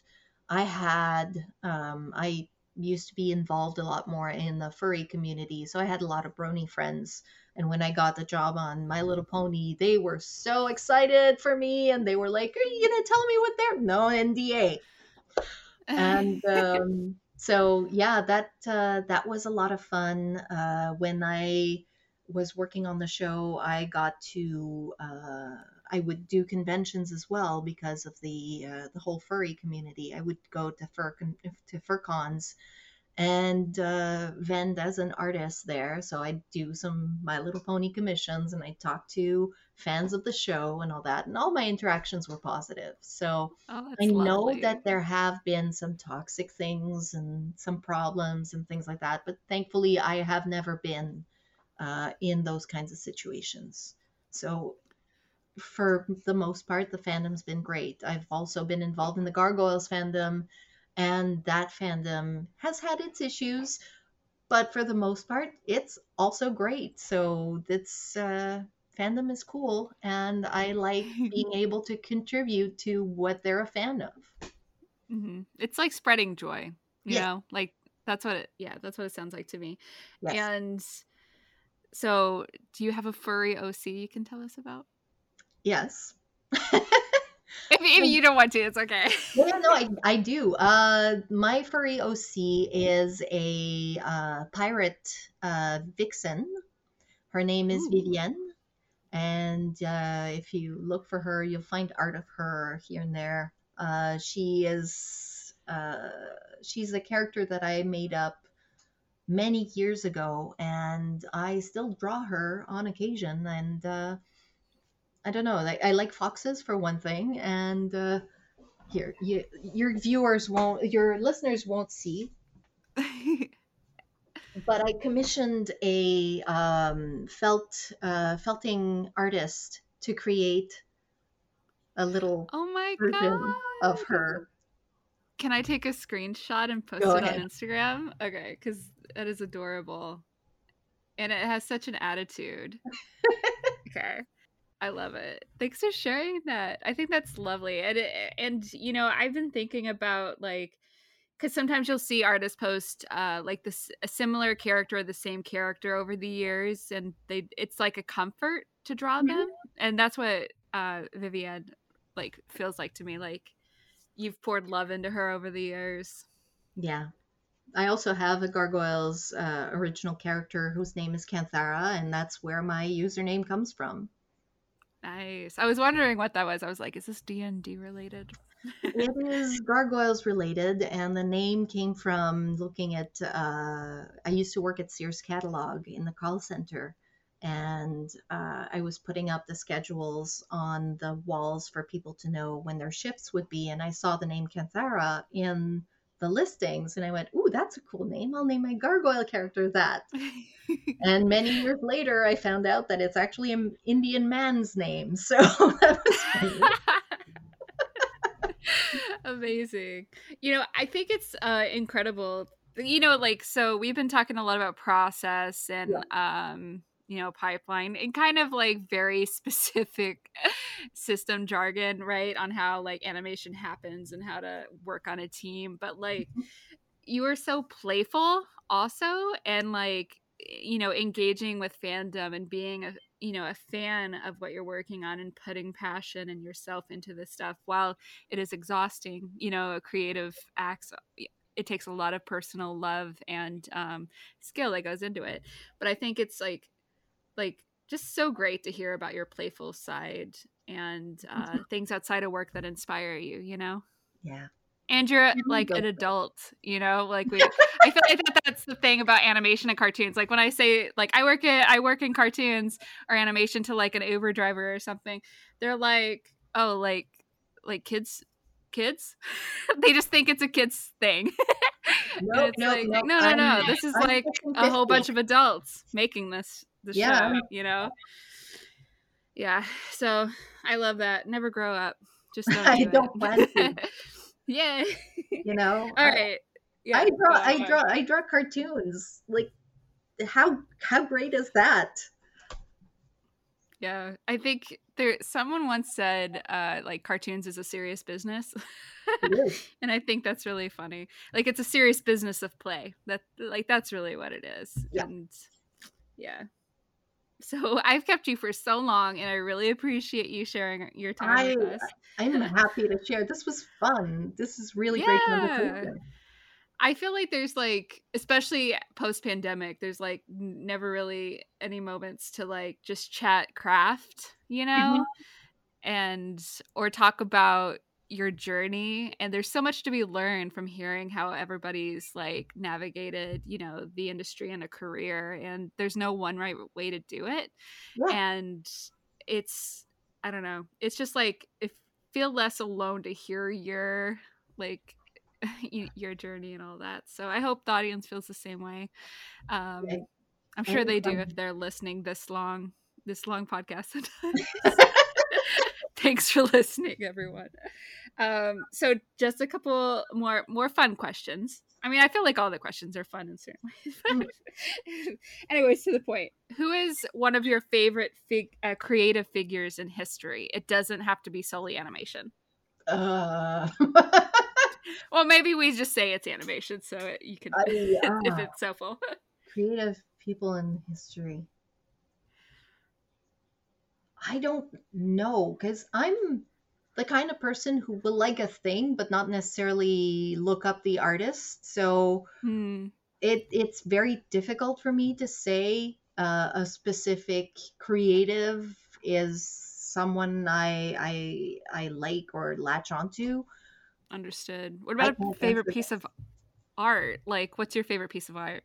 I used to be involved a lot more in the furry community, so I had a lot of brony friends. And when I got the job on My Little Pony, they were so excited for me, and they were like, "Are you gonna tell me what they're no NDA?" And So yeah, that was a lot of fun. When I was working on the show, I got to I would do conventions as well because of the whole furry community. I would go to fur cons and vend as an artist there. So I do some My Little Pony commissions, and I talk to fans of the show and all that. And all my interactions were positive. So
Oh,
I
that's
know
lovely.
that there have been some toxic things and some problems and things like that, but thankfully I have never been in those kinds of situations. So for the most part, the fandom's been great. I've also been involved in the Gargoyles fandom, and that fandom has had its issues, but for the most part, it's also great. So it's fandom is cool, and I like being able to contribute to what they're a fan of.
It's like spreading joy,
Yes,
like that's what that's what it sounds like to me.
yes,
And so, do you have a furry OC you can tell us about?
yes.
If you don't want to, it's okay.
Yeah, no, I do. My furry OC is a pirate vixen. Her name is
Ooh.
Vivienne, and if you look for her, you'll find art of her here and there. She's a character that I made up many years ago, and I still draw her on occasion. And I don't know, I like foxes for one thing, and here your listeners won't see, but I commissioned a felting artist to create a little
Oh my
version of
god.
her.
Can I take a screenshot and
Go
post it on
ahead.
Instagram? Okay, because that is adorable. And it has such an attitude. Okay. I love it. Thanks for sharing that. I think that's lovely. And I've been thinking about like because sometimes you'll see artists post like this a similar character or the same character over the years, and it's like a comfort to draw them,
Mhm.
and that's what Vivienne like feels like to me. Like you've poured love into her over the years.
Yeah. I also have a Gargoyles original character whose name is Canthara, and that's where my username comes from.
Nice. I was wondering what that was. I was like, is this D&D related?
It is Gargoyles related, and the name came from looking at. I used to work at Sears Catalog in the call center, and I was putting up the schedules on the walls for people to know when their shifts would be. And I saw the name Canthara in the listings, and I went, "Ooh, that's a cool name. I'll name my gargoyle character that." And many years later, I found out that it's actually an Indian man's name. So that was funny.
Amazing. I think it's incredible. Like so we've been talking a lot about process
Yeah.
and pipeline and kind of like very specific system jargon, right? On how like animation happens and how to work on a team. But like you were so playful also, and like engaging with fandom and being a fan of what you're working on and putting passion and yourself into this stuff while it is exhausting. A creative acts, it takes a lot of personal love and skill that goes into it, but I think it's like just so great to hear about your playful side and things outside of work that inspire you.
Yeah.
And you're
Really
like
go
an
for it.
adult, like I feel like that's the thing about animation and cartoons. Like when I say like I work in cartoons or animation to like an Uber driver or something, they're like, oh, like kids, they just think it's a kids thing, and
Nope,
it's
nope,
like
nope.
no, no, no, this is
I'm
like
pushing
a whole
50.
bunch of adults making the
Yeah.
show. Yeah, so I love that. Never grow up. Just don't
I
do
don't plan to.
it. Yay.
You know,
All right. Yeah, go on. Sorry.
I draw cartoons. Like how great is that?
Yeah, I think someone once said like cartoons is a serious business.
It is.
And I think that's really funny. Like it's a serious business of play. That's really what it is.
Yeah.
And yeah. So I've kept you for so long, and I really appreciate you sharing your time
I
with us.
I'm happy to share. This was fun. This is really great
Yeah.
conversation.
I feel like there's like, especially post pandemic, there's like never really any moments to like just chat craft, you know,
Mhm.
and or talk about your journey. And there's so much to be learned from hearing how everybody's like navigated, you know, the industry and a career. And there's no one right way to do it.
Yeah.
And it's, I don't know, it's just like, if feel less alone to hear your like your journey and all that. So I hope the audience feels the same way.
Okay.
I'm sure they do if
Anytime.
they're listening this long podcast sometimes. Thanks for listening, everyone. So just a couple more fun questions. I mean, I feel like all the questions are fun in certain ways.
Mm.
Anyways, to the point. Who is one of your favorite creative figures in history? It doesn't have to be solely animation.
Uh,
Well, maybe we just say it's animation, so you can,
I
if it's so full.
creative people in history. I don't know because I'm the kind of person who will like a thing but not necessarily look up the artist. So
Hmm.
it's very difficult for me to say a specific creative is someone I like or latch onto.
Understood. What
I
about a
can't
favorite
answer
piece
that.
of art? Like, what's your favorite piece of art?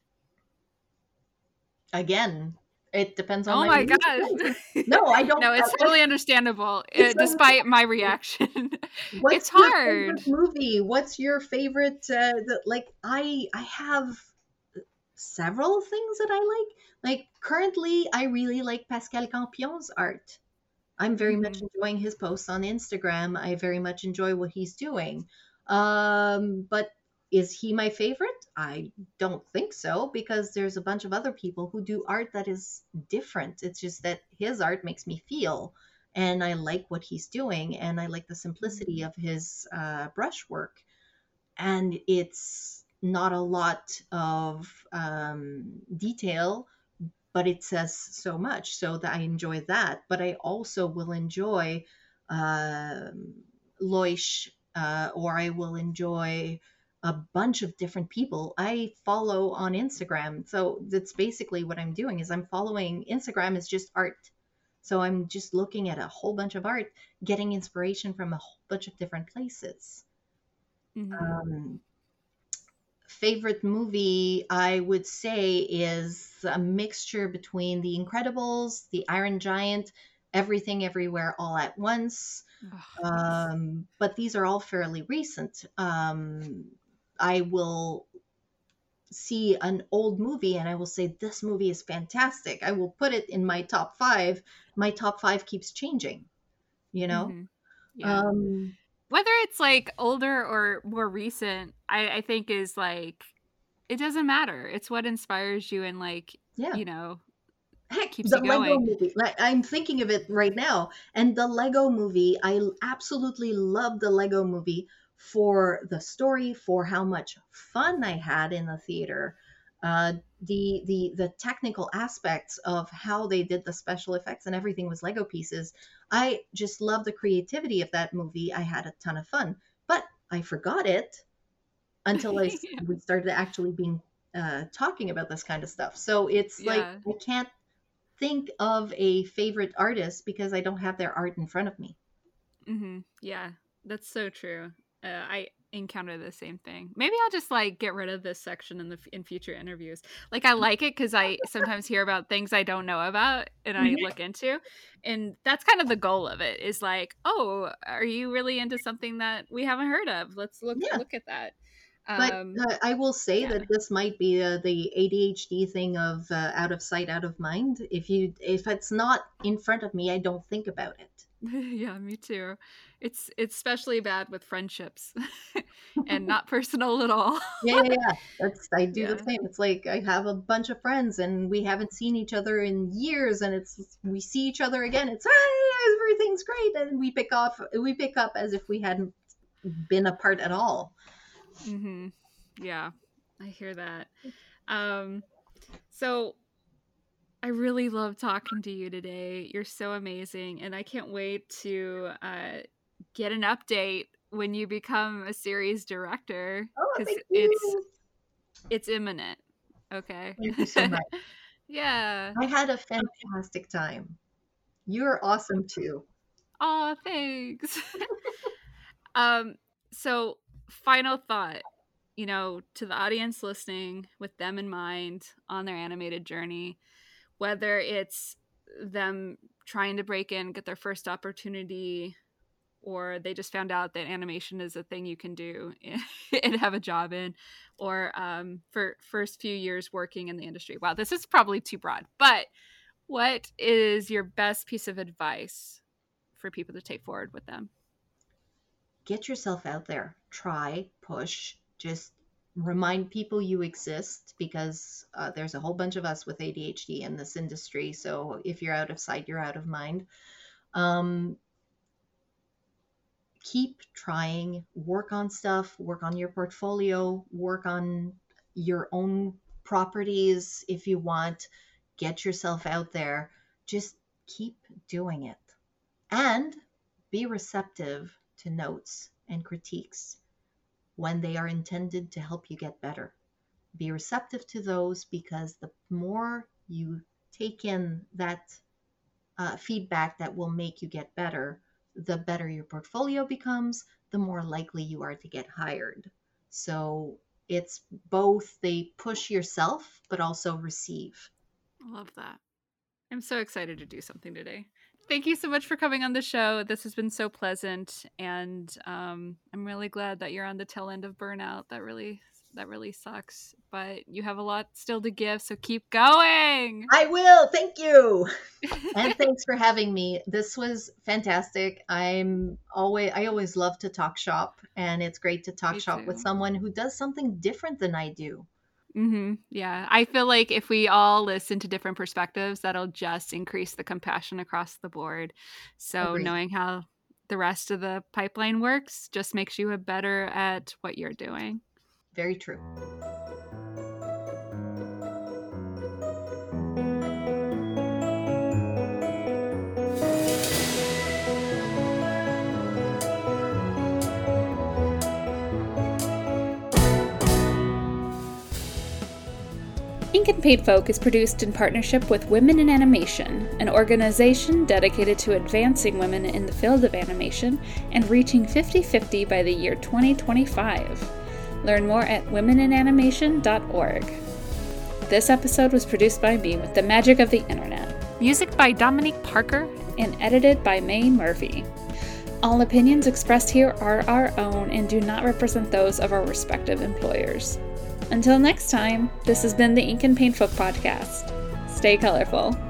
Again, it depends on
Oh
my
my
mood.
gosh.
No, I don't.
No, it's
Like,
totally understandable,
it's
despite my reaction. It's
what's your
hard.
favorite movie? What's your favorite? Like I have several things that I like. Like currently, I really like Pascal Campion's art. I'm very much
Hmm.
enjoying his posts on Instagram. I very much enjoy what he's doing. But is he my favorite? I don't think so because there's a bunch of other people who do art that is different. It's just that his art makes me feel, and I like what he's doing, and I like the simplicity of his brushwork. And it's not a lot of detail, but it says so much so that I enjoy that. But I also will enjoy um Loish, or I will enjoy a bunch of different people I follow on Instagram. So that's basically what I'm doing is I'm following Instagram is just art. So I'm just looking at a whole bunch of art, getting inspiration from a whole bunch of different places.
Hmm.
Um, Favorite movie I would say is a mixture between The Incredibles, The Iron Giant, Everything Everywhere All at Once.
Oh, yes.
But these are all fairly recent. I will see an old movie and I will say, this movie is fantastic. I will put it in my top five. My top five keeps changing, you know?
Hmm. Yeah.
Um,
Whether it's like older or more recent, I think is like, it doesn't matter. It's what inspires you and like,
yeah.
you know,
Heck,
keeps
the
you
Lego
going.
movie. Like I'm thinking of it right now. And the Lego movie, absolutely love the Lego movie for the story, for how much fun I had in the theater. The technical aspects of how they did the special effects and everything was Lego pieces. I just love the creativity of that movie. I had a ton of fun. But I forgot it until
Yeah.
we started actually being talking about this kind of stuff. So it's like
Yeah.
I can't think of a favorite artist because I don't have their art in front of me.
Yeah, that's so true. I encounter the same thing. Maybe I'll just like get rid of this section in future interviews. Like I like it because I sometimes hear about things I don't know about and I
Mhm.
look into, and that's kind of the goal of it. Is like, oh, are you really into something that we haven't heard of? Let's
Yeah,
look at that.
but I will say
Yeah.
that this might be the ADHD thing of out of sight, out of mind. If it's not in front of me, I don't think about it.
Yeah, me too. It's especially bad with friendships and not personal at all.
Yeah, yeah, yeah. That's I do the
Yeah.
same. It's like I have a bunch of friends and we haven't seen each other in years, and it's we see each other again. It's hey, everything's great, and we pick up as if we hadn't been apart at all.
Mhm. Yeah. I hear that. Um so I really love talking to you today. You're so amazing and I can't wait to get an update when you become a series director,
Oh,
because
thank you.
it's imminent. Okay.
Thank you so much.
Yeah.
I had a fantastic time. You're awesome too.
Oh, thanks. So final thought, to the audience listening with them in mind on their animated journey, whether it's them trying to break in, get their first opportunity, or they just found out that animation is a thing you can do and have a job in, or for first few years working in the industry. Wow, this is probably too broad, but what is your best piece of advice for people to take forward with them?
Get yourself out there. Try, push, just remind people you exist, because there's a whole bunch of us with ADHD in this industry. So if you're out of sight, you're out of mind. Keep trying, work on stuff, work on your portfolio, work on your own properties if you want. Get yourself out there. Just keep doing it. And be receptive to notes and critiques when they are intended to help you get better. Be receptive to those, because the more you take in that feedback that will make you get better, the better your portfolio becomes, the more likely you are to get hired. So it's both, they push yourself, but also receive.
I love that. I'm so excited to do something today. Thank you so much for coming on the show. This has been so pleasant, and I'm really glad that you're on the tail end of burnout. That really sucks, but you have a lot still to give, so keep going.
I will. Thank you. And thanks for having me. This was fantastic. I always love to talk shop, and it's great to talk shop with someone who does something different than I do.
Mm-hmm. Yeah, I feel like if we all listen to different perspectives, that'll just increase the compassion across the board. So
Agreed.
knowing how the rest of the pipeline works just makes you better at what you're doing.
Very true.
Ink and Paint Folk is produced in partnership with Women in Animation, an organization dedicated to advancing women in the field of animation and reaching 50-50 by the year 2025. Learn more at womeninanimation.org. This episode was produced by me with the magic of the internet. Music by Dominique Parker and edited by May Murphy. All opinions expressed here are our own and do not represent those of our respective employers. Until next time, this has been the Ink and Paint Folk podcast. Stay colorful.